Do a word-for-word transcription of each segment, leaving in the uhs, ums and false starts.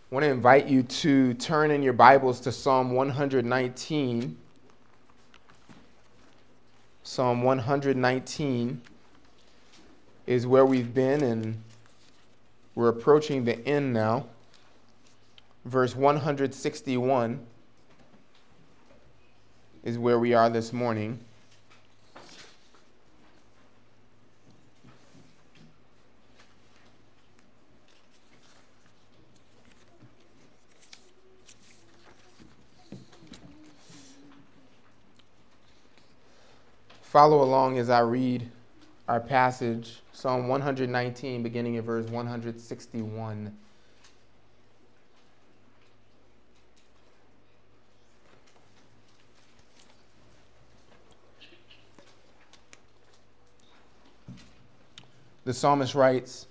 I want to invite you to turn in your Bibles to Psalm one nineteen. Psalm one nineteen is where we've been, and we're approaching the end now. Verse one sixty-one is where we are this morning. Follow along as I read our passage, Psalm one nineteen, beginning at verse one sixty-one. The psalmist writes,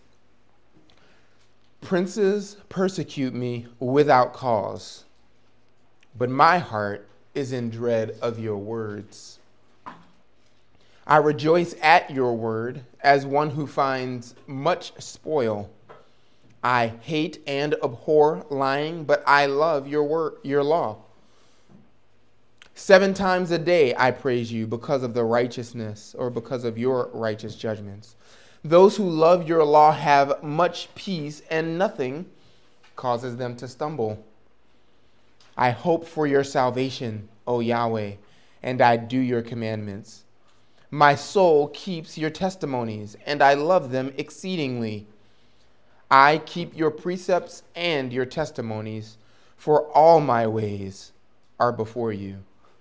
"Princes persecute me without cause, but my heart is in dread of your words. I rejoice at your word as one who finds much spoil. I hate and abhor lying, but I love your word, your law. Seven times a day I praise you because of the righteousness or because of your righteous judgments. Those who love your law have much peace, and nothing causes them to stumble. I hope for your salvation, O Yahweh, and I do your commandments. My soul keeps your testimonies, and I love them exceedingly. I keep your precepts and your testimonies, for all my ways are before you."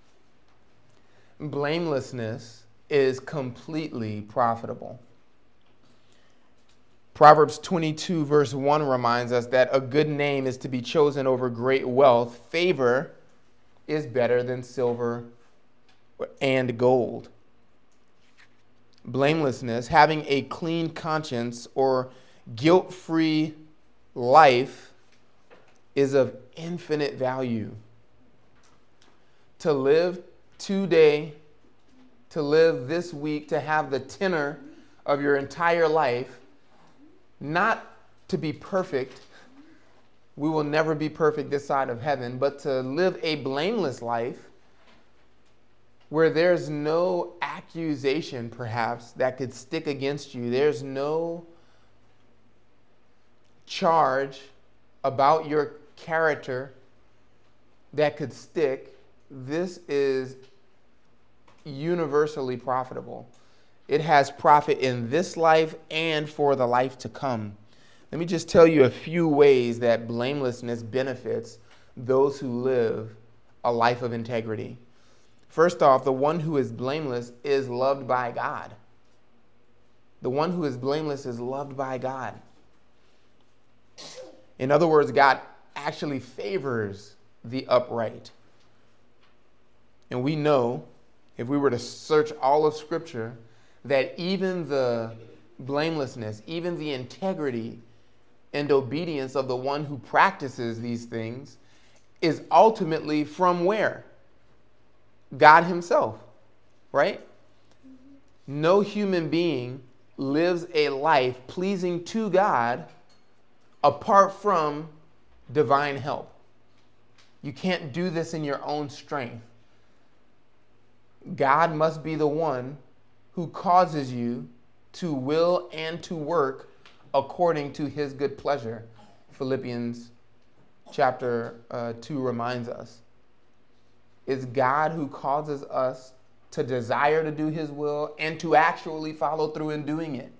Blamelessness is completely profitable. Proverbs twenty-two verse one reminds us that a good name is to be chosen over great wealth. Favor is better than silver and gold. Blamelessness, having a clean conscience or guilt-free life, is of infinite value. To live today, to live this week, to have the tenor of your entire life, not to be perfect, we will never be perfect this side of heaven, but to live a blameless life where there's no accusation, perhaps, that could stick against you. There's no charge about your character that could stick. This is universally profitable. It has profit in this life and for the life to come. Let me just tell you a few ways that blamelessness benefits those who live a life of integrity. First off, the one who is blameless is loved by God. The one who is blameless is loved by God. In other words, God actually favors the upright. And we know, if we were to search all of Scripture, that even the blamelessness, even the integrity and obedience of the one who practices these things is ultimately from where? God himself, right? No human being lives a life pleasing to God apart from divine help. You can't do this in your own strength. God must be the one who causes you to will and to work according to his good pleasure. Philippians chapter uh, two reminds us. It's God who causes us to desire to do his will and to actually follow through in doing it.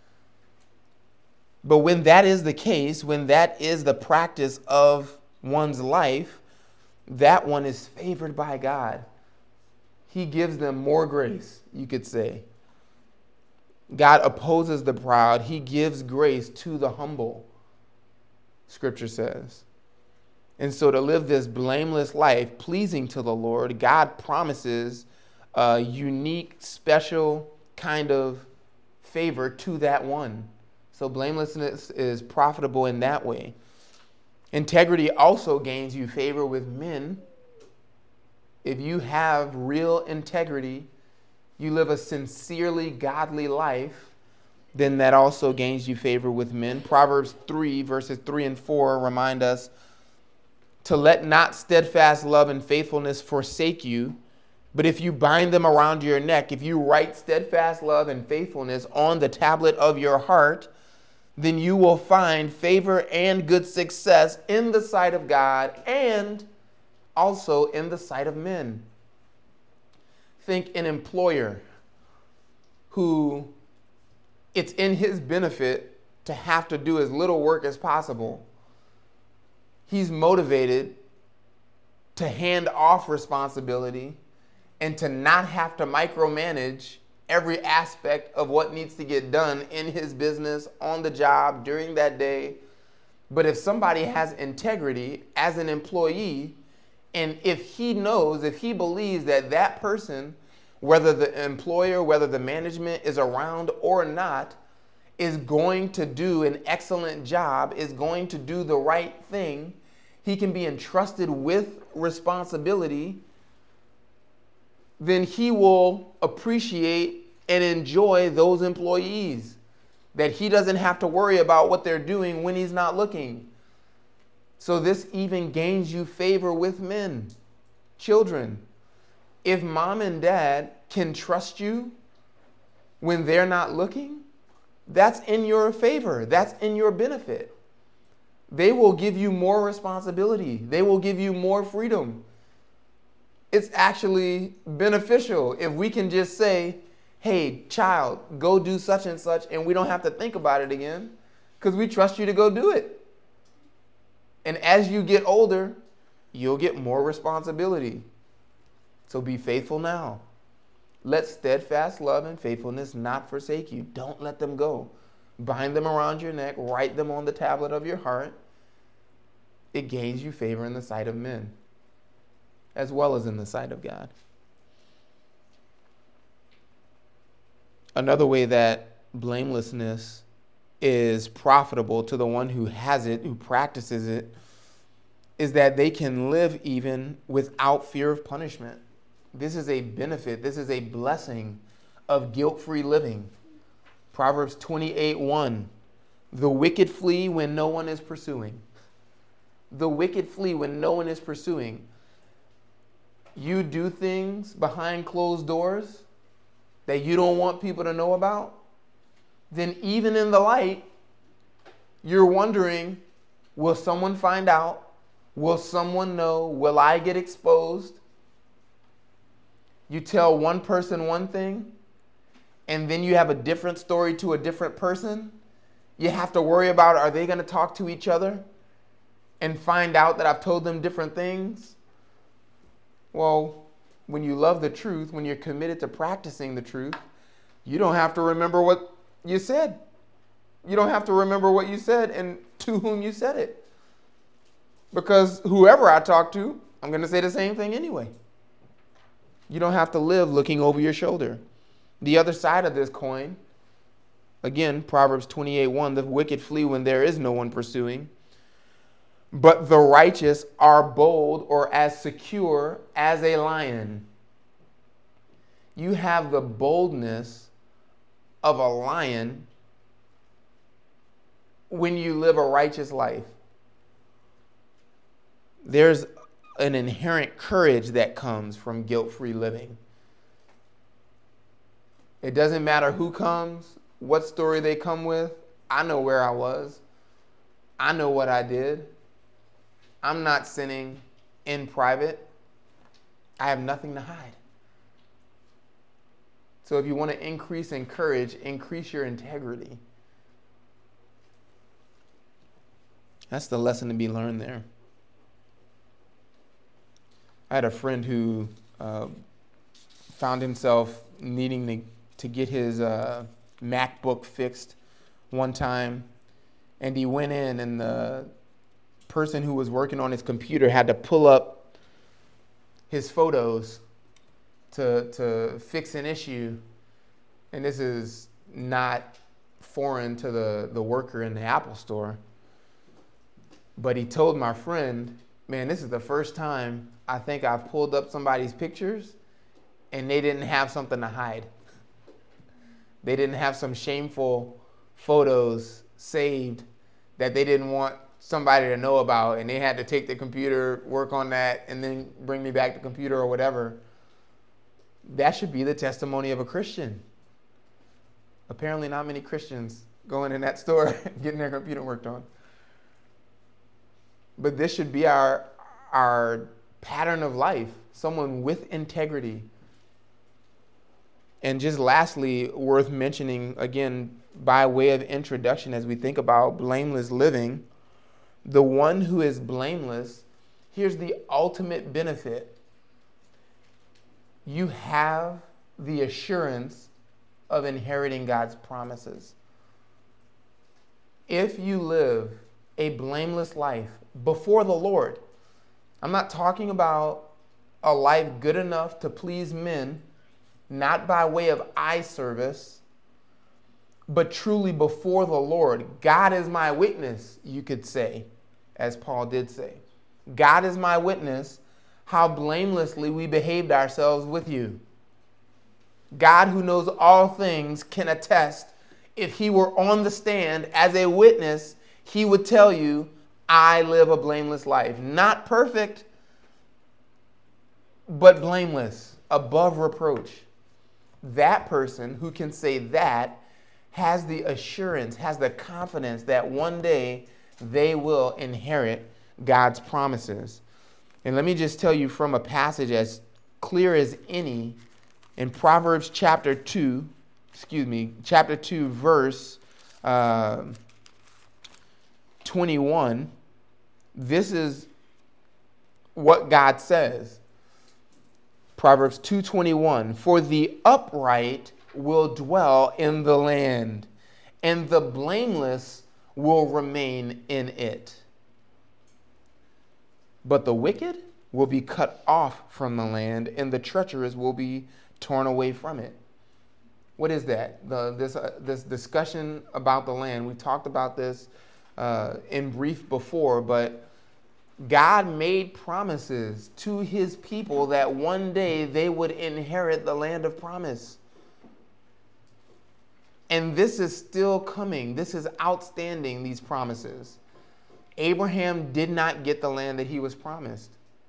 But when that is the case, when that is the practice of one's life, that one is favored by God. He gives them more grace, you could say. God opposes the proud. He gives grace to the humble, Scripture says. And so to live this blameless life pleasing to the Lord, God promises a unique, special kind of favor to that one. So blamelessness is profitable in that way. Integrity also gains you favor with men. If you have real integrity, you live a sincerely godly life, then that also gains you favor with men. Proverbs three, verses three and four remind us to let not steadfast love and faithfulness forsake you, but if you bind them around your neck, if you write steadfast love and faithfulness on the tablet of your heart, then you will find favor and good success in the sight of God and also in the sight of men. Think an employer who it's in his benefit to have to do as little work as possible. He's motivated to hand off responsibility and to not have to micromanage every aspect of what needs to get done in his business, on the job, during that day. But if somebody has integrity as an employee, and if he knows, if he believes that that person, whether the employer, whether the management is around or not, is going to do an excellent job, is going to do the right thing, he can be entrusted with responsibility, then he will appreciate and enjoy those employees, that he doesn't have to worry about what they're doing when he's not looking. So this even gains you favor with men. Children, if mom and dad can trust you when they're not looking, that's in your favor. That's in your benefit. They will give you more responsibility. They will give you more freedom. It's actually beneficial if we can just say, hey, child, go do such and such, and we don't have to think about it again because we trust you to go do it. And as you get older, you'll get more responsibility. So be faithful now. Let steadfast love and faithfulness not forsake you. Don't let them go. Bind them around your neck. Write them on the tablet of your heart. It gains you favor in the sight of men, as well as in the sight of God. Another way that blamelessness is profitable to the one who has it, who practices it, is that they can live even without fear of punishment. This is a benefit. This is a blessing of guilt-free living. Proverbs twenty-eight one, the wicked flee when no one is pursuing. The wicked flee when no one is pursuing. You do things behind closed doors that you don't want people to know about, then even in the light, you're wondering, will someone find out? Will someone know? Will I get exposed? You tell one person one thing, and then you have a different story to a different person. You have to worry about, are they going to talk to each other and find out that I've told them different things? Well, when you love the truth, when you're committed to practicing the truth, you don't have to remember what you said. You don't have to remember what you said and to whom you said it. Because whoever I talk to, I'm going to say the same thing anyway. You don't have to live looking over your shoulder. The other side of this coin, again, Proverbs twenty-eight one, the wicked flee when there is no one pursuing, but the righteous are bold or as secure as a lion. You have the boldness of a lion when you live a righteous life. There's an inherent courage that comes from guilt-free living. It doesn't matter who comes, what story they come with. I know where I was. I know what I did. I'm not sinning in private. I have nothing to hide. So if you want to increase in courage, increase your integrity. That's the lesson to be learned there. I had a friend who uh, found himself needing to, to get his uh, MacBook fixed one time. And he went in, and the person who was working on his computer had to pull up his photos to, to fix an issue. And this is not foreign to the, the worker in the Apple store. But he told my friend, man, this is the first time I think I've pulled up somebody's pictures and they didn't have something to hide. They didn't have some shameful photos saved that they didn't want somebody to know about, and they had to take the computer, work on that, and then bring me back the computer or whatever. That should be the testimony of a Christian. Apparently not many Christians going in that store getting their computer worked on. But this should be our, our pattern of life, someone with integrity. And just lastly, worth mentioning, again, by way of introduction, as we think about blameless living, the one who is blameless, here's the ultimate benefit. You have the assurance of inheriting God's promises. If you live a blameless life before the Lord, I'm not talking about a life good enough to please men, not by way of eye service, but truly before the Lord. God is my witness, you could say, as Paul did say. God is my witness how blamelessly we behaved ourselves with you. God, who knows all things, can attest. If he were on the stand as a witness, he would tell you, I live a blameless life. Not perfect, but blameless, above reproach. That person who can say that has the assurance, has the confidence that one day they will inherit God's promises. And let me just tell you from a passage as clear as any, in Proverbs chapter two, excuse me, chapter two, verse uh, twenty-one, this is what God says. Proverbs two twenty-one, for the upright will dwell in the land, and the blameless will remain in it. But the wicked will be cut off from the land, and the treacherous will be torn away from it. What is that? The, this, uh, this discussion about the land. We talked about this uh, in brief before, but God made promises to his people that one day they would inherit the land of promise. And this is still coming. This is outstanding, these promises. Abraham did not get the land that he was promised.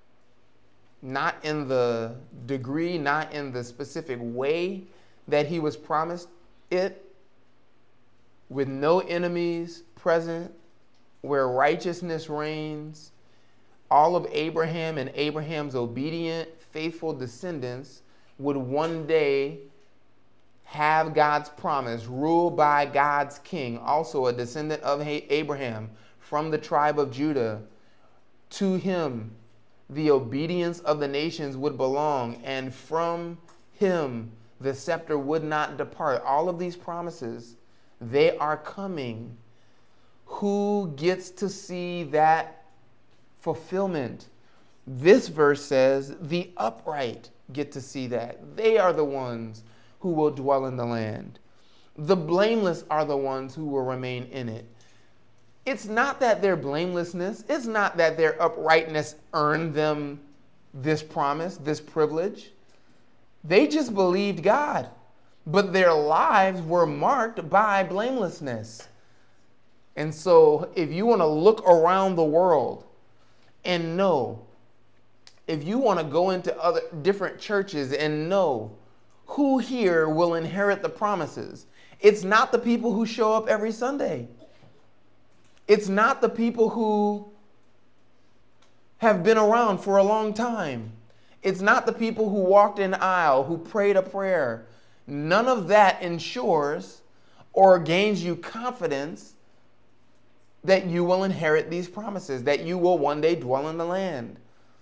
Not in the degree, not in the specific way that he was promised it, with no enemies present, where righteousness reigns. All of Abraham and Abraham's obedient, faithful descendants would one day have God's promise, ruled by God's king, also a descendant of Abraham from the tribe of Judah. To him, the obedience of the nations would belong, and from him, the scepter would not depart. All of these promises, they are coming. Who gets to see that fulfillment? This verse says the upright get to see that. They are the ones who will dwell in the land. The blameless are the ones who will remain in it. It's not that their blamelessness, it's not that their uprightness earned them this promise, this privilege. They just believed God, but their lives were marked by blamelessness. And so if you want to look around the world and know, if you want to go into other different churches and know who here will inherit the promises, it's not the people who show up every Sunday. It's not the people who have been around for a long time. It's not the people who walked in the aisle, who prayed a prayer. None of that ensures or gains you confidence that you will inherit these promises, that you will one day dwell in the land.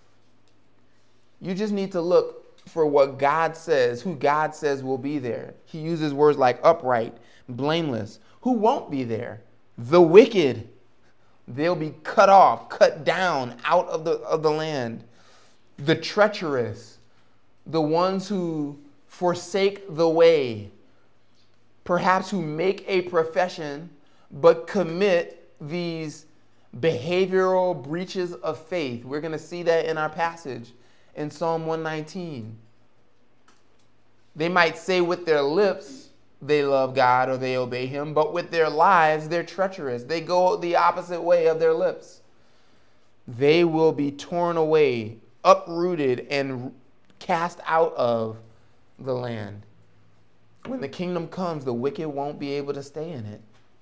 You just need to look for what God says, who God says will be there. He uses words like upright, blameless. Who won't be there? The wicked. They'll be cut off, cut down out of the, of the land. The treacherous, the ones who forsake the way, perhaps who make a profession but commit these behavioral breaches of faith. We're going to see that in our passage in Psalm one nineteen. They might say with their lips, they love God or they obey him, but with their lives, they're treacherous. They go the opposite way of their lips. They will be torn away, uprooted, and cast out of the land. When the kingdom comes, the wicked won't be able to stay in it.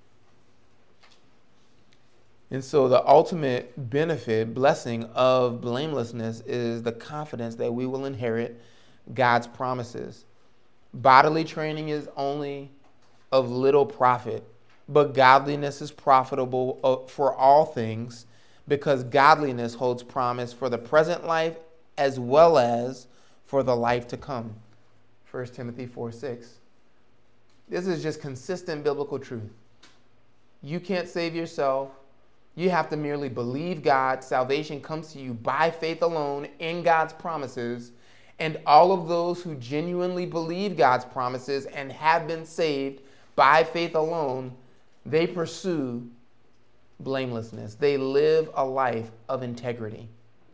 And so the ultimate benefit, blessing of blamelessness is the confidence that we will inherit God's promises. Bodily training is only of little profit, but godliness is profitable for all things, because godliness holds promise for the present life as well as for the life to come. First Timothy four six. This is just consistent biblical truth. You can't save yourself. You have to merely believe God. Salvation comes to you by faith alone in God's promises. And all of those who genuinely believe God's promises and have been saved by faith alone, they pursue blamelessness. They live a life of integrity.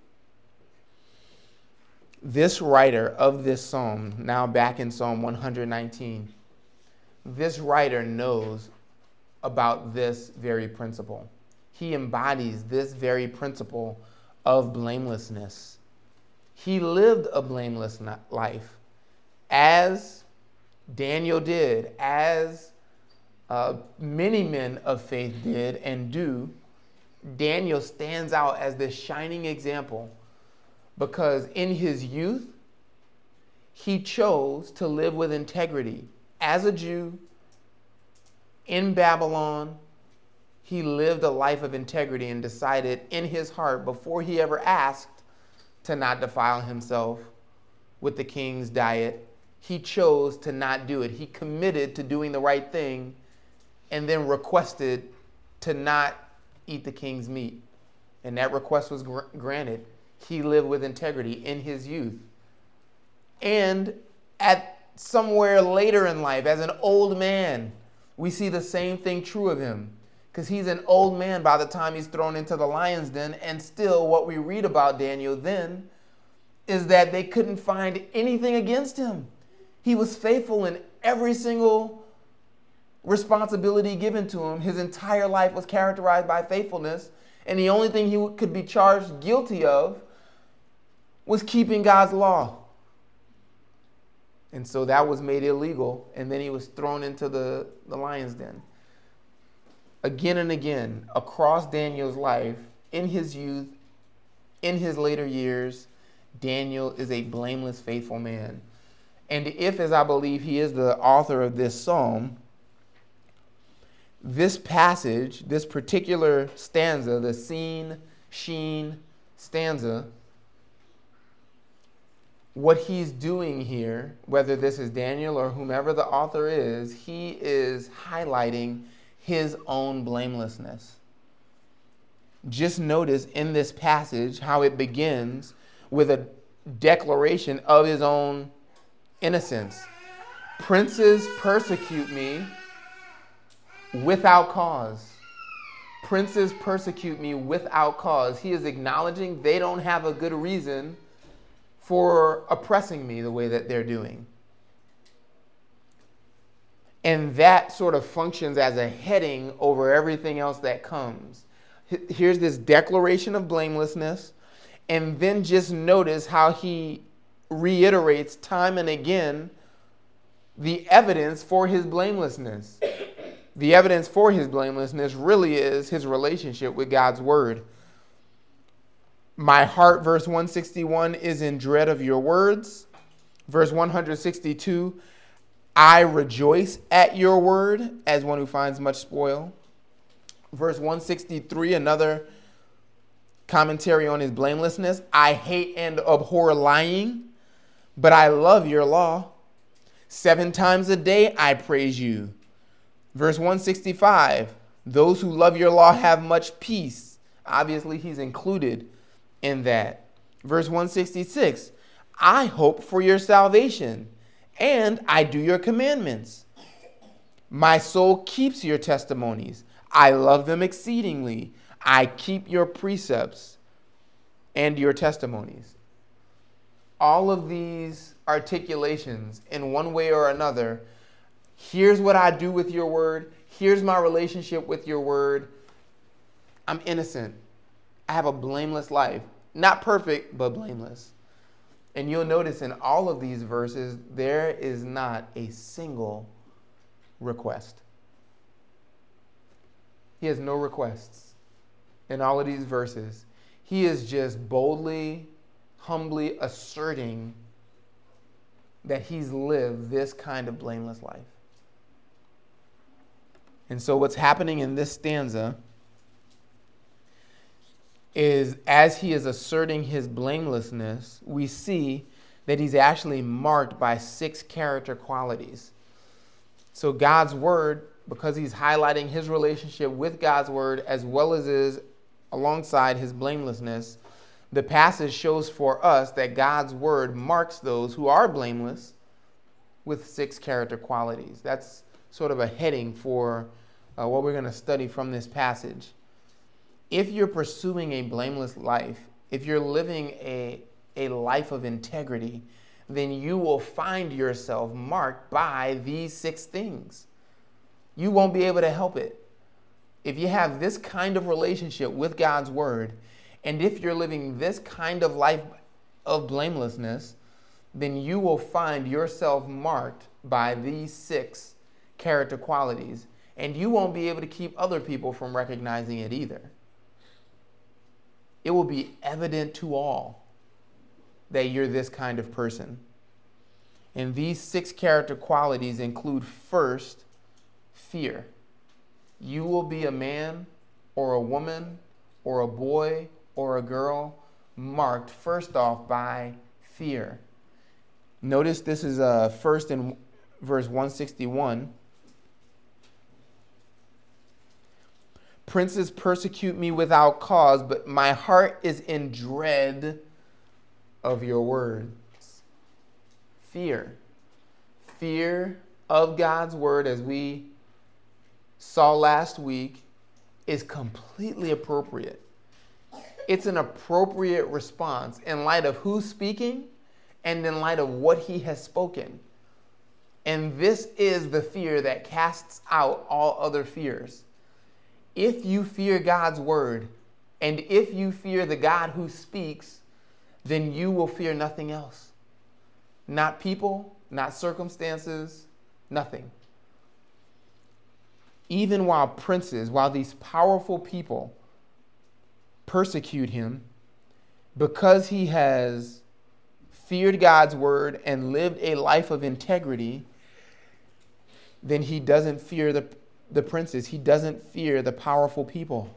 This writer of this psalm, now back in Psalm one nineteen, this writer knows about this very principle. He embodies this very principle of blamelessness. He lived a blameless life, as Daniel did, as uh, many men of faith did and do. Daniel stands out as this shining example because in his youth, he chose to live with integrity. As a Jew in Babylon, he lived a life of integrity and decided in his heart, before he ever asked, to not defile himself with the king's diet. He chose to not do it. He committed to doing the right thing and then requested to not eat the king's meat. And that request was gr- granted. He lived with integrity in his youth. And at somewhere later in life, as an old man, we see the same thing true of him. Because he's an old man by the time he's thrown into the lion's den. And still what we read about Daniel then is that they couldn't find anything against him. He was faithful in every single responsibility given to him. His entire life was characterized by faithfulness. And the only thing he could be charged guilty of was keeping God's law. And so that was made illegal. And then he was thrown into the, the lion's den. Again and again, across Daniel's life, in his youth, in his later years, Daniel is a blameless, faithful man. And if, as I believe, he is the author of this psalm, this passage, this particular stanza, the seen, sheen stanza, what he's doing here, whether this is Daniel or whomever the author is, he is highlighting his own blamelessness. Just notice in this passage how it begins with a declaration of his own innocence. Princes persecute me without cause. Princes persecute me without cause. He is acknowledging they don't have a good reason for oppressing me the way that they're doing. And that sort of functions as a heading over everything else that comes. Here's this declaration of blamelessness. And then just notice how he reiterates time and again the evidence for his blamelessness. The evidence for his blamelessness really is his relationship with God's word. My heart, verse one sixty-one, is in dread of your words. Verse one sixty-two, I rejoice at your word as one who finds much spoil. Verse one sixty-three, another commentary on his blamelessness. I hate and abhor lying, but I love your law. Seven times a day I praise you. Verse one sixty-five, those who love your law have much peace. Obviously, he's included in that. Verse one sixty-six, I hope for your salvation, and I do your commandments. My soul keeps your testimonies. I love them exceedingly. I keep your precepts and your testimonies. All of these articulations, in one way or another, Here's what I do with your word. Here's my relationship with your word. I'm innocent. I have a blameless life. Not perfect, but blameless. And you'll notice in all of these verses, there is not a single request. He has no requests in all of these verses. He is just boldly, humbly asserting that he's lived this kind of blameless life. And so what's happening in this stanza is, as he is asserting his blamelessness, we see that he's actually marked by six character qualities. So God's word, because he's highlighting his relationship with God's word as well as his, alongside his blamelessness, the passage shows for us that God's word marks those who are blameless with six character qualities. That's sort of a heading for uh, what we're going to study from this passage. If you're pursuing a blameless life, if you're living a, a life of integrity, then you will find yourself marked by these six things. You won't be able to help it. If you have this kind of relationship with God's word, and if you're living this kind of life of blamelessness, then you will find yourself marked by these six character qualities, and you won't be able to keep other people from recognizing it either. It will be evident to all that you're this kind of person. And these six character qualities include, first, fear. You will be a man or a woman or a boy or a girl marked first off by fear. Notice this is uh, first in verse one sixty-one. Princes persecute me without cause, but my heart is in dread of your words. Fear. Fear of God's word, as we saw last week, is completely appropriate. It's an appropriate response in light of who's speaking and in light of what he has spoken. And this is the fear that casts out all other fears. If you fear God's word, and if you fear the God who speaks, then you will fear nothing else. Not people, not circumstances, nothing. Even while princes, while these powerful people persecute him, because he has feared God's word and lived a life of integrity, then he doesn't fear the, the princes. He doesn't fear the powerful people.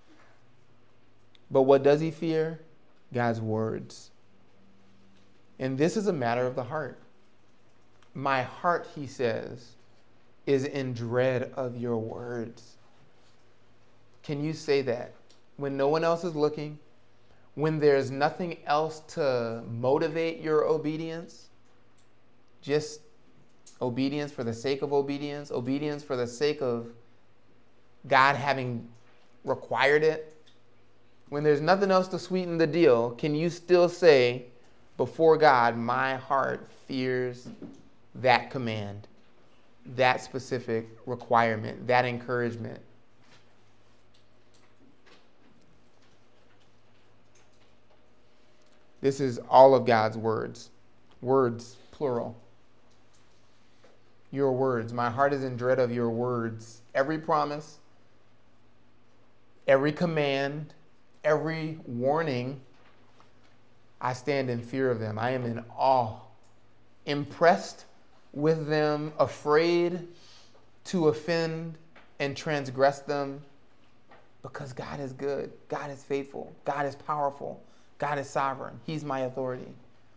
But what does he fear? God's words. And this is a matter of the heart. My heart, he says, is in dread of your words. Can you say that when no one else is looking, when there's nothing else to motivate your obedience? Just obedience for the sake of obedience, obedience for the sake of God having required it. When there's nothing else to sweeten the deal, can you still say before God, my heart fears that command, that specific requirement, that encouragement? This is all of God's words. Words, plural. Your words. My heart is in dread of your words. Every promise, every command, every warning, I stand in fear of them. I am in awe, impressed with them, afraid to offend and transgress them, because God is good. God is faithful. God is powerful. God is sovereign. He's my authority.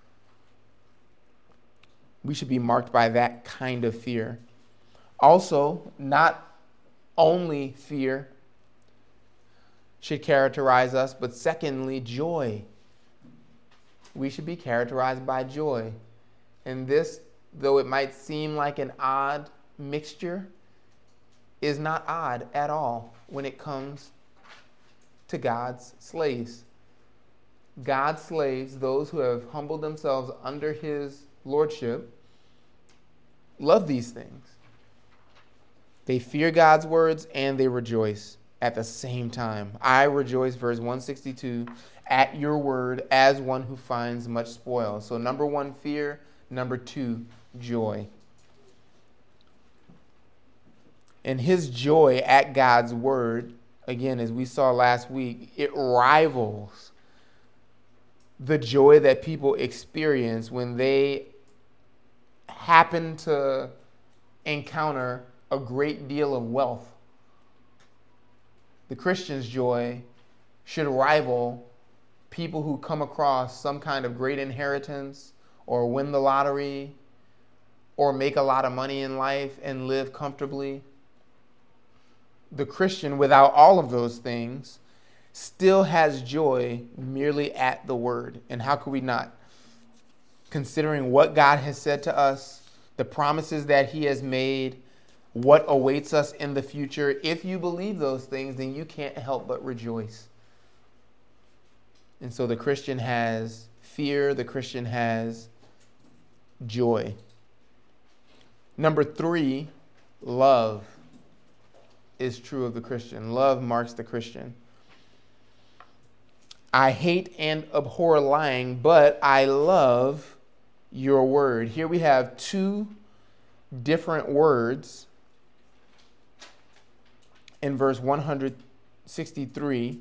We should be marked by that kind of fear. Also, not only fear should characterize us, but secondly, joy. We should be characterized by joy. And this, though it might seem like an odd mixture, is not odd at all when it comes to God's slaves. God's slaves, those who have humbled themselves under his lordship, love these things. They fear God's words and they rejoice at the same time. I rejoice, verse one sixty-two, at your word as one who finds much spoil. So number one, fear. Number two, joy. And his joy at God's word, again, as we saw last week, it rivals the joy that people experience when they happen to encounter a great deal of wealth. The Christian's joy should rival people who come across some kind of great inheritance or win the lottery or make a lot of money in life and live comfortably. The Christian, without all of those things, still has joy merely at the word. And how could we not? Considering what God has said to us, the promises that he has made, what awaits us in the future. If you believe those things, then you can't help but rejoice. And so the Christian has fear, the Christian has joy. Number three, love is true of the Christian. Love marks the Christian. I hate and abhor lying, but I love your word. Here we have two different words in verse one sixty-three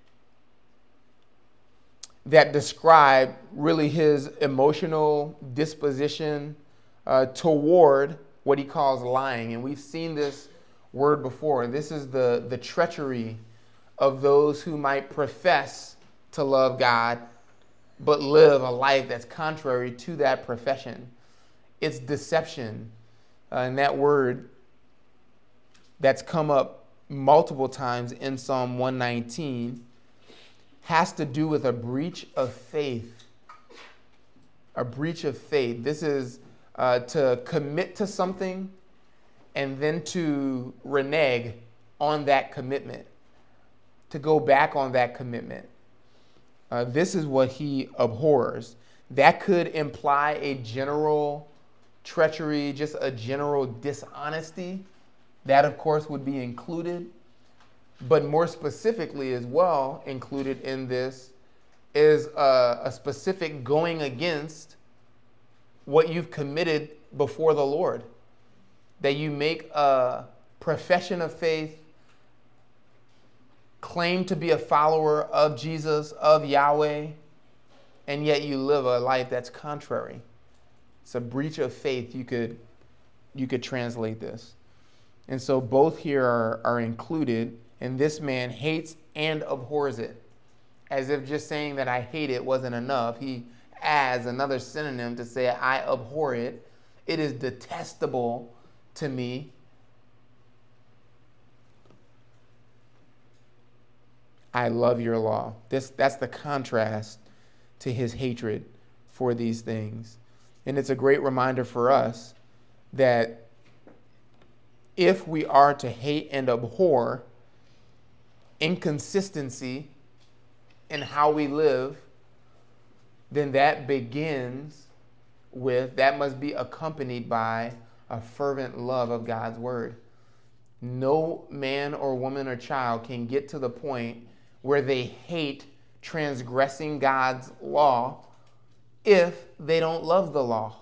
that describe really his emotional disposition uh, toward what he calls lying. And we've seen this word before. This is the, the treachery of those who might profess to love God, but live a life that's contrary to that profession. It's deception. Uh, and that word that's come up multiple times in Psalm one nineteen has to do with a breach of faith. A breach of faith. This is uh, to commit to something and then to renege on that commitment, to go back on that commitment. Uh, this is what he abhors. That could imply a general treachery, just a general dishonesty. That, of course, would be included. But more specifically as well, included in this is a, a specific going against what you've committed before the Lord. That you make a profession of faith, claim to be a follower of Jesus, of Yahweh, and yet you live a life that's contrary. It's a breach of faith, you could, you could translate this. And so both here are, are included, and this man hates and abhors it. As if just saying that I hate it wasn't enough, he adds another synonym to say I abhor it. It is detestable to me. I love your law. This, that's the contrast to his hatred for these things. And it's a great reminder for us that if we are to hate and abhor inconsistency in how we live, then that begins with, that must be accompanied by a fervent love of God's word. No man or woman or child can get to the point where they hate transgressing God's law if they don't love the law.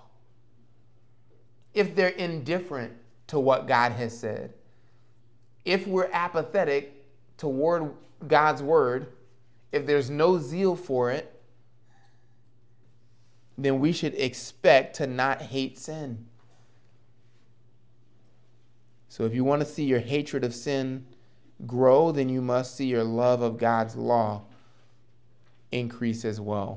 If they're indifferent to what God has said. If we're apathetic toward God's word, if there's no zeal for it, then we should expect to not hate sin. So if you want to see your hatred of sin grow, then you must see your love of God's law increase as well.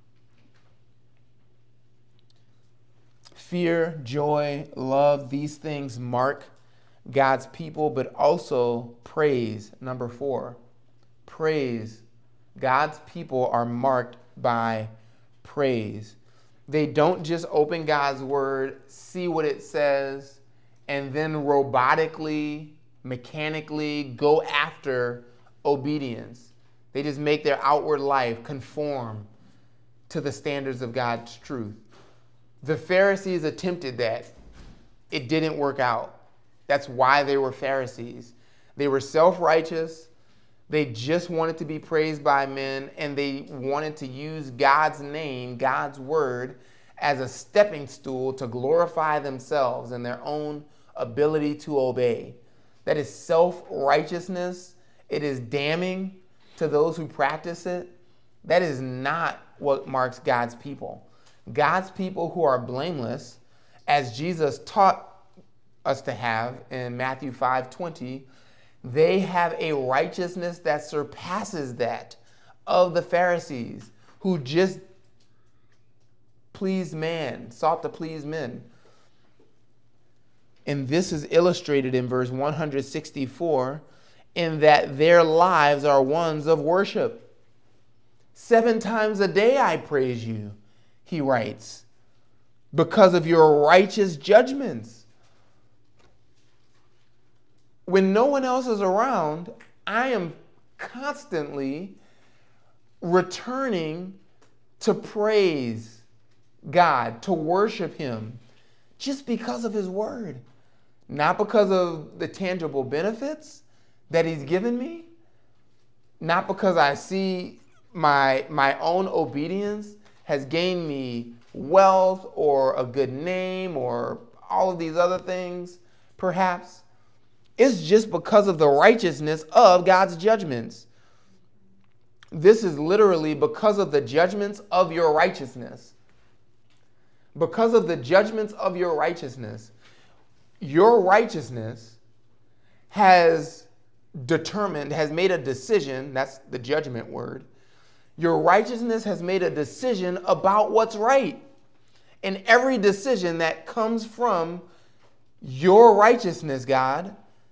Fear, joy, love, these things mark God's people, but also praise. Number four, praise. God's people are marked by praise. They don't just open God's word, see what it says, and then robotically, mechanically go after obedience. They just make their outward life conform to the standards of God's truth. The Pharisees attempted that. It didn't work out. That's why they were Pharisees. They were self-righteous. They just wanted to be praised by men, and they wanted to use God's name, God's word, as a stepping stool to glorify themselves and their own ability to obey. That is self-righteousness. It is damning to those who practice it. That is not what marks God's people. God's people who are blameless, as Jesus taught us to have in Matthew five twenty, they have a righteousness that surpasses that of the Pharisees, who just pleased man, sought to please men. And this is illustrated in verse one sixty-four, in that their lives are ones of worship. Seven times a day I praise you, he writes, because of your righteous judgments. When no one else is around, I am constantly returning to praise God, to worship him, just because of his word. Not because of the tangible benefits that he's given me, not because I see my, my own obedience has gained me wealth or a good name or all of these other things, perhaps. It's just because of the righteousness of God's judgments. This is literally because of the judgments of your righteousness. Because of the judgments of your righteousness. Your righteousness has determined, has made a decision, that's the judgment word. Your righteousness has made a decision about what's right. And every decision that comes from your righteousness, God,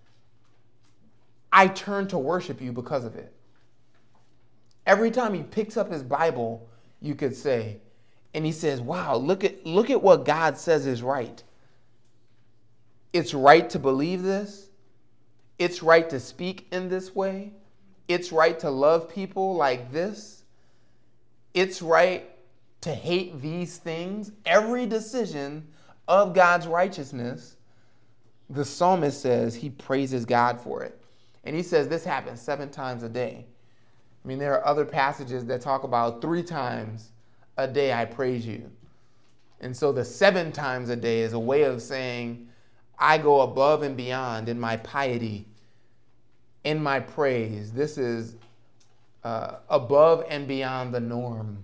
I turn to worship you because of it. Every time he picks up his Bible, you could say, and he says, wow, look at, look at what God says is right. It's right to believe this. It's right to speak in this way. It's right to love people like this. It's right to hate these things. Every decision of God's righteousness, the psalmist says he praises God for it. And he says this happens seven times a day. I mean, there are other passages that talk about three times a day I praise you. And so the seven times a day is a way of saying I go above and beyond in my piety, in my praise. This is uh, above and beyond the norm.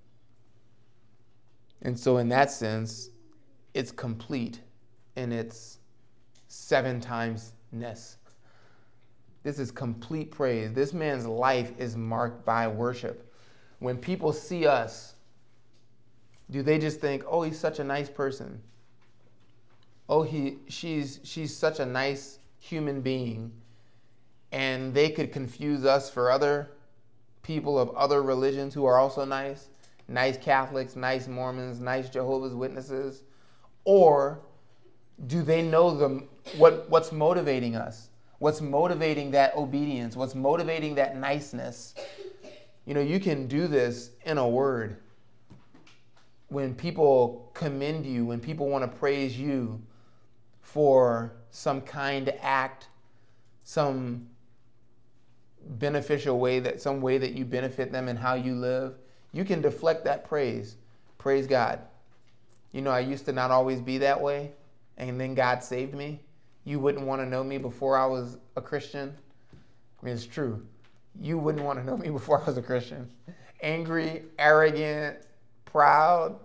And so in that sense, it's complete in its seven times-ness. This is complete praise. This man's life is marked by worship. When people see us, do they just think, oh, he's such a nice person? Oh, he, she's, she's such a nice human being. And they could confuse us for other people of other religions who are also nice. Nice Catholics, nice Mormons, nice Jehovah's Witnesses. Or do they know the, what, what's motivating us? What's motivating that obedience? What's motivating that niceness? You know, you can do this in a word. When people commend you, when people want to praise you for some kind act, some beneficial way, that some way that you benefit them and how you live, you can deflect that praise. Praise God. You know, I used to not always be that way, and then God saved me. You wouldn't want to know me before I was a Christian. I mean, it's true. You wouldn't want to know me before I was a Christian. Angry, arrogant, proud.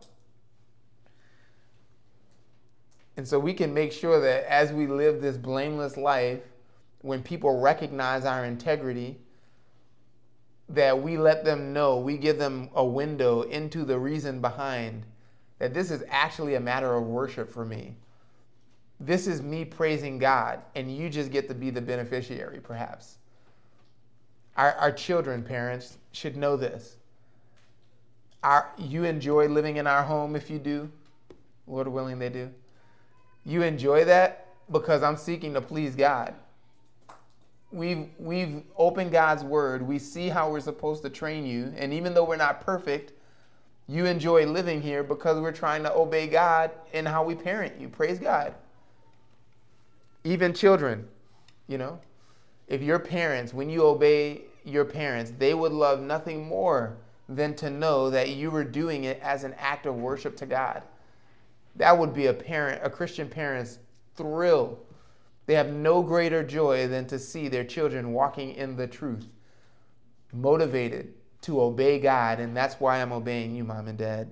And so we can make sure that as we live this blameless life, when people recognize our integrity, that we let them know, we give them a window into the reason behind that this is actually a matter of worship for me. This is me praising God, and you just get to be the beneficiary, perhaps. Our, our children, parents, should know this. Our, you enjoy living in our home if you do. Lord willing, they do. You enjoy that because I'm seeking to please God. We've, we've opened God's word. We see how we're supposed to train you. And even though we're not perfect, you enjoy living here because we're trying to obey God in how we parent you. Praise God. Even children, you know, if your parents, when you obey your parents, they would love nothing more than to know that you were doing it as an act of worship to God. That would be a parent, a Christian parent's thrill. They have no greater joy than to see their children walking in the truth, motivated to obey God, and that's why I'm obeying you, Mom and Dad.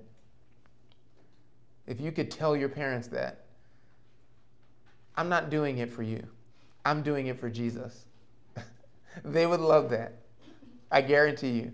If you could tell your parents that, I'm not doing it for you. I'm doing it for Jesus. They would love that. I guarantee you.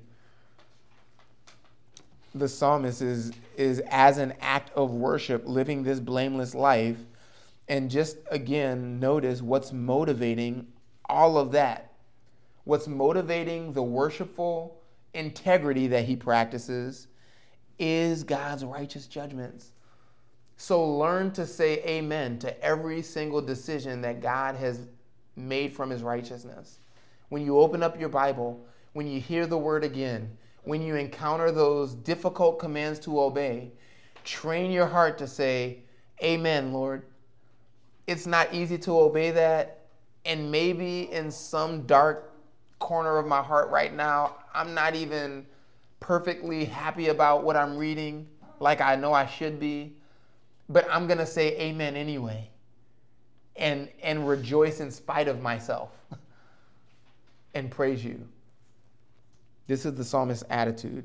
The psalmist is, is as an act of worship, living this blameless life. And just, again, notice what's motivating all of that. What's motivating the worshipful integrity that he practices is God's righteous judgments. So learn to say amen to every single decision that God has made from his righteousness. When you open up your Bible, when you hear the word again, when you encounter those difficult commands to obey, train your heart to say, amen, Lord. It's not easy to obey that. And maybe in some dark corner of my heart right now, I'm not even perfectly happy about what I'm reading like I know I should be. But I'm going to say amen anyway and, and rejoice in spite of myself and praise you. This is the psalmist's attitude.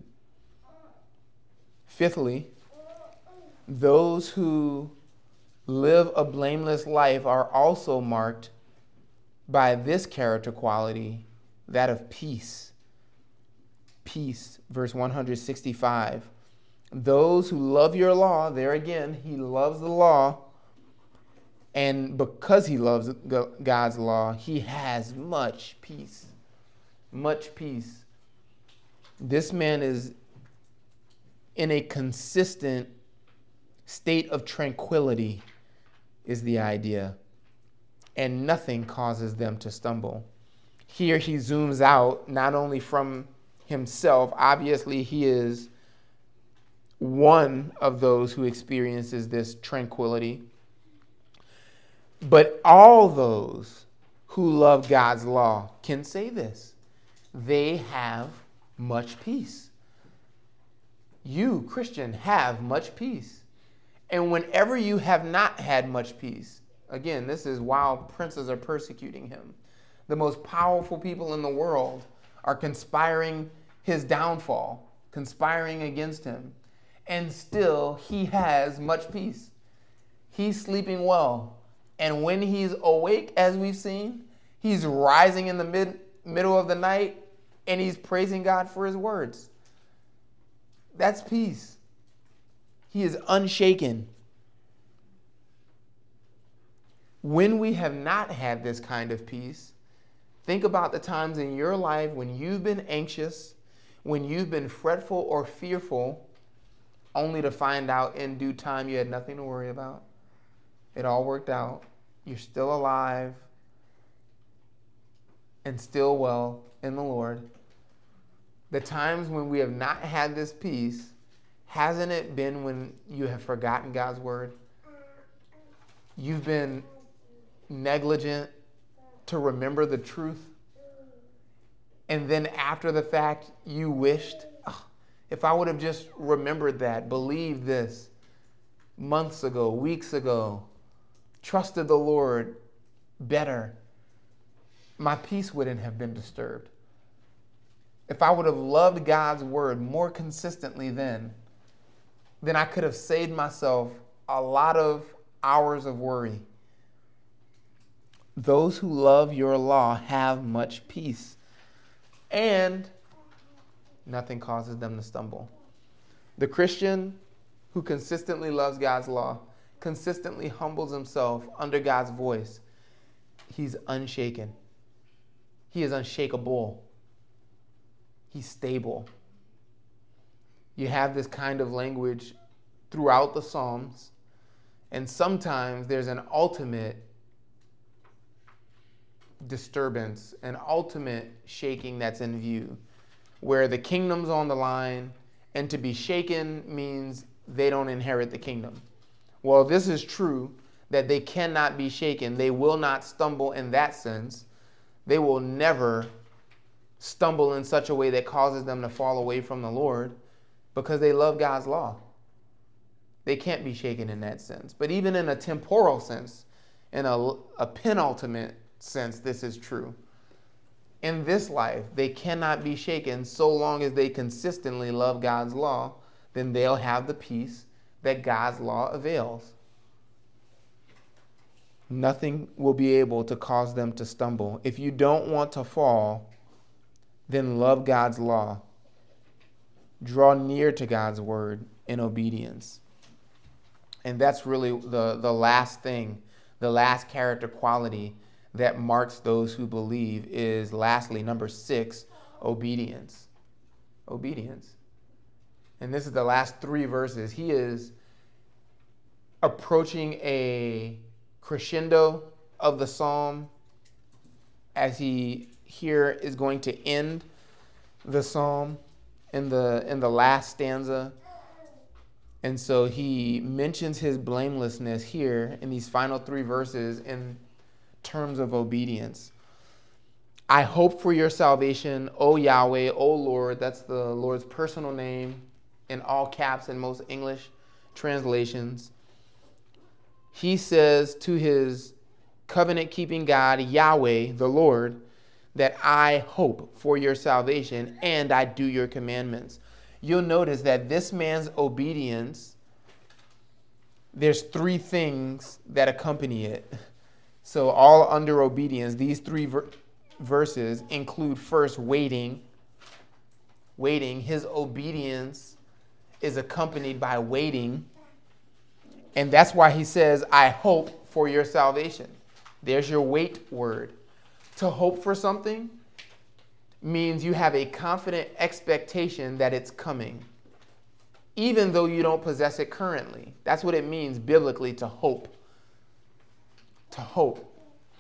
Fifthly, those who live a blameless life are also marked by this character quality, that of peace. Peace, verse one sixty-five. Those who love your law, there again, he loves the law. And because he loves God's law, he has much peace. Much peace. This man is in a consistent state of tranquility, is the idea. And nothing causes them to stumble. Here he zooms out, not only from himself, obviously he is one of those who experiences this tranquility, but all those who love God's law can say this. They have much peace. You, Christian, have much peace. And whenever you have not had much peace, again, this is while princes are persecuting him. The most powerful people in the world are conspiring his downfall, conspiring against him. And still, he has much peace. He's sleeping well. And when he's awake, as we've seen, he's rising in the mid, middle of the night and he's praising God for his words. That's peace. He is unshaken. When we have not had this kind of peace, think about the times in your life when you've been anxious, when you've been fretful or fearful, only to find out in due time you had nothing to worry about. It all worked out. You're still alive and still well in the Lord. The times when we have not had this peace, hasn't it been when you have forgotten God's word? You've been negligent to remember the truth. And then after the fact, you wished, oh, if I would have just remembered that, believed this months ago, weeks ago, trusted the Lord better, my peace wouldn't have been disturbed. If I would have loved God's word more consistently then, then I could have saved myself a lot of hours of worry. Those who love your law have much peace, and nothing causes them to stumble. The Christian who consistently loves God's law, consistently humbles himself under God's voice, he's unshaken. He is unshakable. He's stable. You have this kind of language throughout the Psalms, and sometimes there's an ultimate disturbance, an ultimate shaking that's in view, where the kingdom's on the line, and to be shaken means they don't inherit the kingdom. Well, this is true. that they cannot be shaken. They will not stumble in that sense. They will never stumble in such a way that causes them to fall away from the Lord because they love God's law. They can't be shaken in that sense. But even in a temporal sense, in a, a penultimate sense, this is true. In this life, they cannot be shaken so long as they consistently love God's law. Then they'll have the peace that God's law avails. Nothing will be able to cause them to stumble. If you don't want to fall, then love God's law. Draw near to God's word in obedience. And that's really the, the last thing, the last character quality that marks those who believe is, lastly, number six, obedience. Obedience. And this is the last three verses. He is approaching a crescendo of the psalm as he here is going to end the psalm in the in the last stanza. And so he mentions his blamelessness here in these final three verses in terms of obedience. I hope for your salvation, O Yahweh, O Lord. That's the Lord's personal name in all caps in most English translations. He says to his covenant-keeping God, Yahweh, the Lord, that I hope for your salvation and I do your commandments. You'll notice that this man's obedience, there's three things that accompany it. So all under obedience, these three ver- verses include first waiting. Waiting. His obedience is accompanied by waiting. And that's why he says, I hope for your salvation. There's your wait word. To hope for something means you have a confident expectation that it's coming, even though you don't possess it currently. That's what it means biblically to hope. To hope.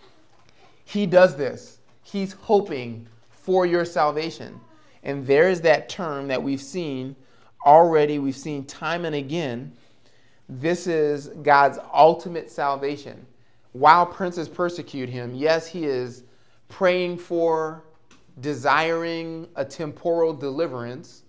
He does this. He's hoping for your salvation. And there is that term that we've seen already. We've seen time and again. This is God's ultimate salvation. While princes persecute him, yes, he is praying for, desiring a temporal deliverance.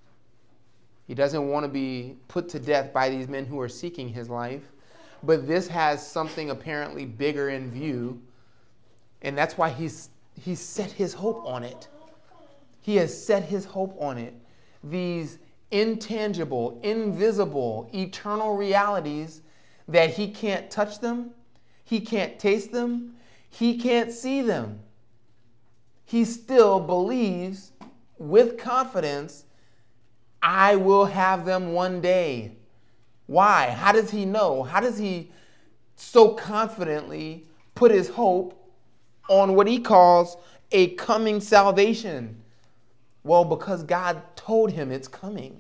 He doesn't want to be put to death by these men who are seeking his life. But this has something apparently bigger in view. And that's why he's he's set his hope on it. He has set his hope on it. These intangible, invisible, eternal realities that he can't touch them, he can't taste them, he can't see them. He still believes with confidence, I will have them one day. Why? How does he know? How does he so confidently put his hope on what he calls a coming salvation? Well, because God told him it's coming.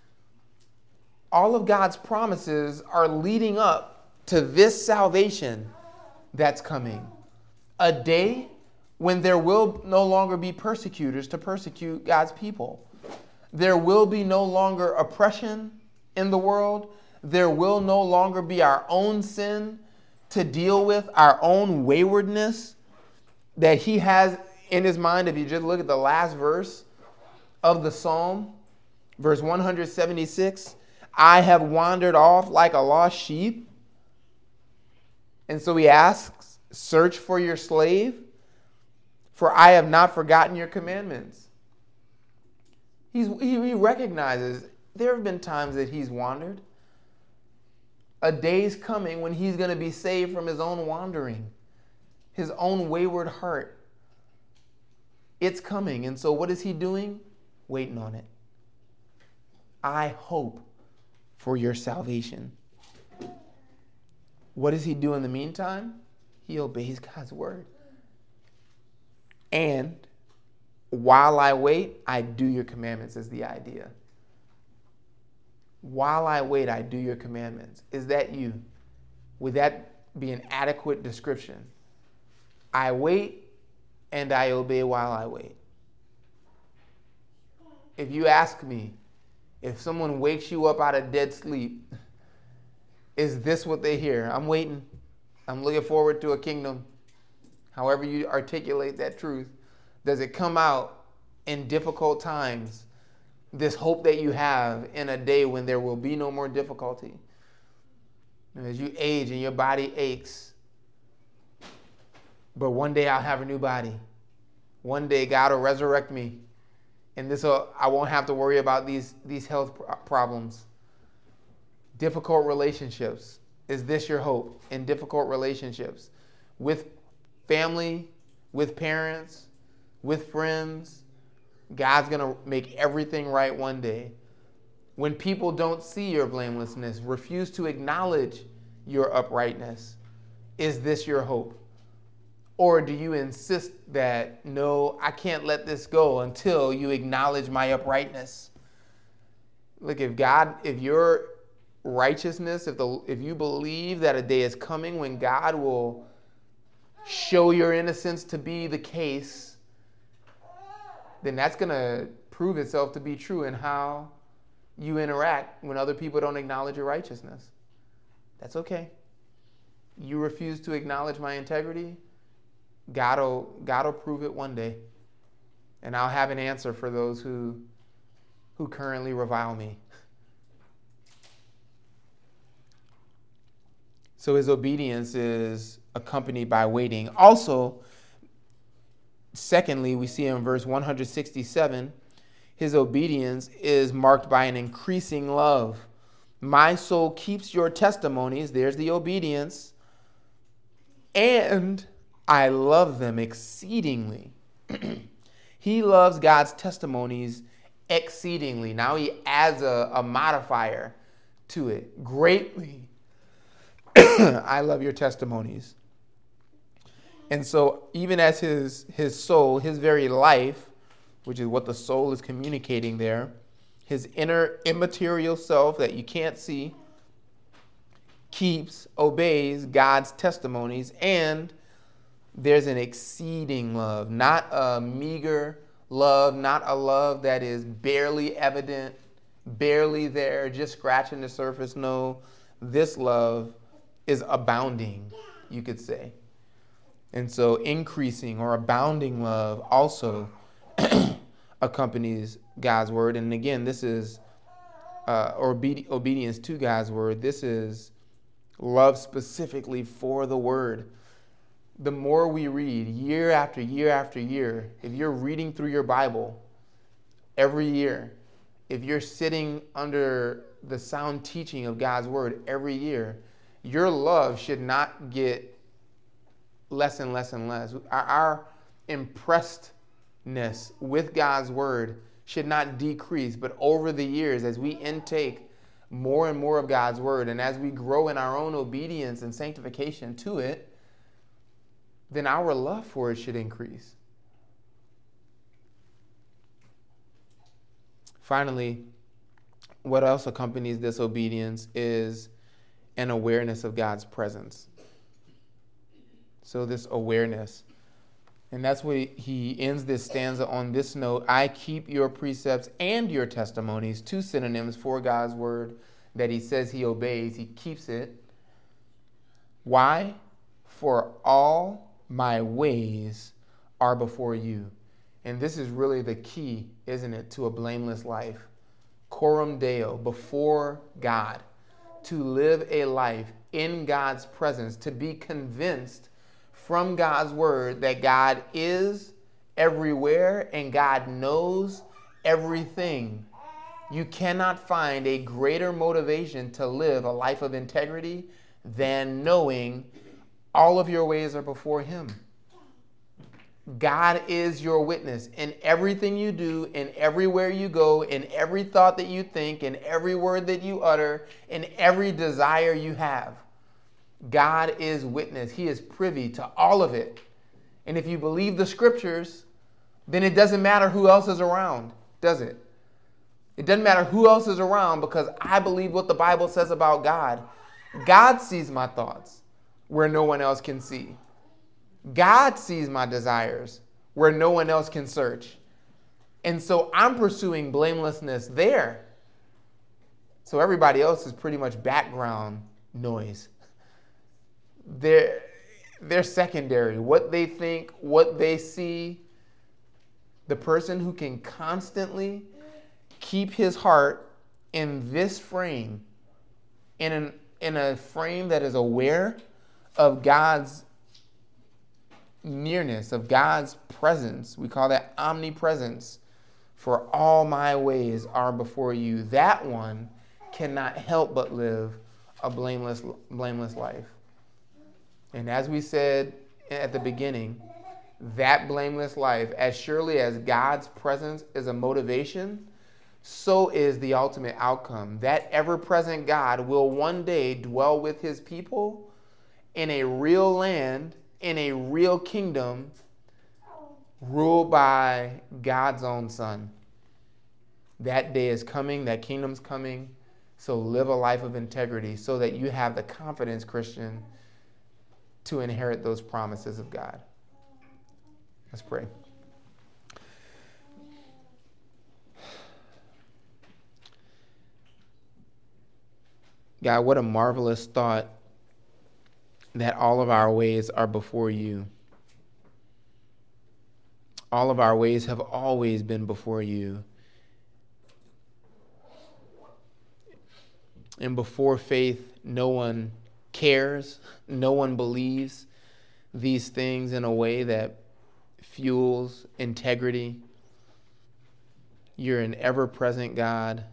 All of God's promises are leading up to this salvation that's coming. A day when there will no longer be persecutors to persecute God's people. There will be no longer oppression in the world. There will no longer be our own sin to deal with, our own waywardness that he has in his mind. If you just look at the last verse of the Psalm, verse one seventy-six, I have wandered off like a lost sheep. And so he asks, search for your slave, for I have not forgotten your commandments. He's, he, he recognizes there have been times that he's wandered. A day's coming when he's going to be saved from his own wandering, his own wayward heart. It's coming. And so what is he doing? Waiting on it. I hope for your salvation. What does he do in the meantime? He obeys God's word. And while I wait, I do your commandments is the idea. While I wait, I do your commandments. Is that you? Would that be an adequate description? I wait and I obey while I wait. If you ask me, if someone wakes you up out of dead sleep, is this what they hear? I'm waiting. I'm looking forward to a kingdom. However you articulate that truth, does it come out in difficult times? This hope that you have in a day when there will be no more difficulty. As you age and your body aches, but one day I'll have a new body. One day God will resurrect me, and this will, I won't have to worry about these, these health problems. Difficult relationships. Is this your hope in difficult relationships? With family, with parents, with friends? God's going to make everything right one day. When people don't see your blamelessness, refuse to acknowledge your uprightness, is this your hope? Or do you insist that, no, I can't let this go until you acknowledge my uprightness? Look, if God, if your righteousness, if the if you believe that a day is coming when God will show your innocence to be the case, then that's going to prove itself to be true in how you interact when other people don't acknowledge your righteousness. That's okay. You refuse to acknowledge my integrity, God will, God will prove it one day. And I'll have an answer for those who, who currently revile me. So his obedience is accompanied by waiting. Also, secondly, we see in verse one hundred sixty-seven, his obedience is marked by an increasing love. My soul keeps your testimonies. There's the obedience. And I love them exceedingly. He loves God's testimonies exceedingly. Now he adds a, a modifier to it. Greatly. I love your testimonies. And so even as his, his soul, his very life, which is what the soul is communicating there, his inner immaterial self that you can't see, keeps, obeys God's testimonies, and there's an exceeding love, not a meager love, not a love that is barely evident, barely there, just scratching the surface. No, this love is abounding, you could say. And so increasing or abounding love also accompanies God's word. And again, this is uh, obe- obedience to God's word. This is love specifically for the word. The more we read year after year after year, if you're reading through your Bible every year, if you're sitting under the sound teaching of God's word every year, your love should not get less and less and less. Our, our impressedness with God's word should not decrease, but over the years, as we intake more and more of God's word, and as we grow in our own obedience and sanctification to it, then our love for it should increase. Finally, what else accompanies this obedience is an awareness of God's presence. So this awareness. And that's why he ends this stanza on this note. I keep your precepts and your testimonies, two synonyms for God's word that he says he obeys. He keeps it. Why? For all my ways are before you. And this is really the key, isn't it, to a blameless life. Coram Deo, before God. To live a life in God's presence, to be convinced from God's word that God is everywhere and God knows everything. You cannot find a greater motivation to live a life of integrity than knowing all of your ways are before him. God is your witness in everything you do, in everywhere you go, in every thought that you think, in every word that you utter, in every desire you have. God is witness. He is privy to all of it. And if you believe the scriptures, then it doesn't matter who else is around, does it? It doesn't matter who else is around because I believe what the Bible says about God. God sees my thoughts where no one else can see. God sees my desires where no one else can search. And so I'm pursuing blamelessness there. So everybody else is pretty much background noise. they're, they're secondary. What they think, what they see. The person who can constantly keep his heart in this frame, in, an, in a frame that is aware of God's nearness, of God's presence. We call that omnipresence. For all my ways are before you. That one cannot help but live a blameless, blameless life. And as we said at the beginning, that blameless life, as surely as God's presence is a motivation, so is the ultimate outcome. That ever-present God will one day dwell with his people in a real land, in a real kingdom, ruled by God's own Son. That day is coming, that kingdom's coming. So live a life of integrity so that you have the confidence, Christian, to inherit those promises of God. Let's pray. God, what a marvelous thought that all of our ways are before you. All of our ways have always been before you. And before faith, no one cares, no one believes these things in a way that fuels integrity. You're an ever-present God.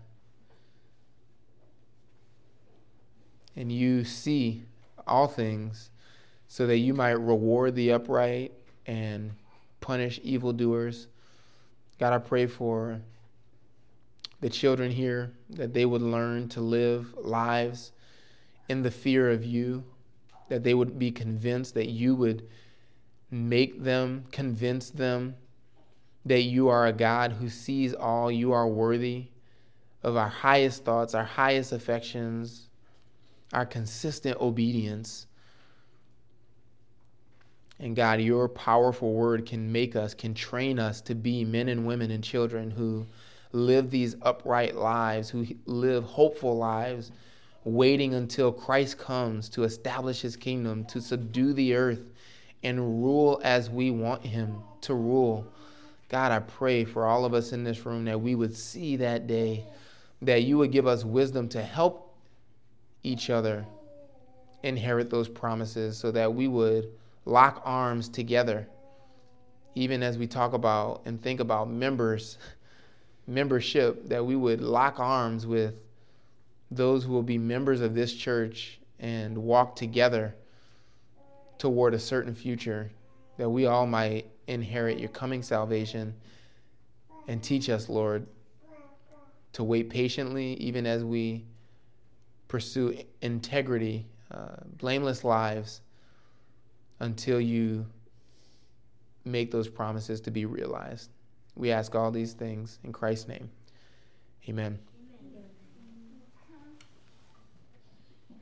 And you see all things so that you might reward the upright and punish evildoers. God, I pray for the children here, that they would learn to live lives in the fear of you, that they would be convinced that you would make them, convince them that you are a God who sees all, you are worthy of our highest thoughts, our highest affections, our consistent obedience. And God, your powerful word can make us, can train us to be men and women and children who live these upright lives, who live hopeful lives, waiting until Christ comes to establish his kingdom, to subdue the earth and rule as we want him to rule. God, I pray for all of us in this room that we would see that day, that you would give us wisdom to help each other inherit those promises so that we would lock arms together, even as we talk about and think about members membership, that we would lock arms with those who will be members of this church and walk together toward a certain future, that we all might inherit your coming salvation. And teach us, Lord, to wait patiently even as we pursue integrity, uh, blameless lives until you make those promises to be realized. We ask all these things in Christ's name. Amen.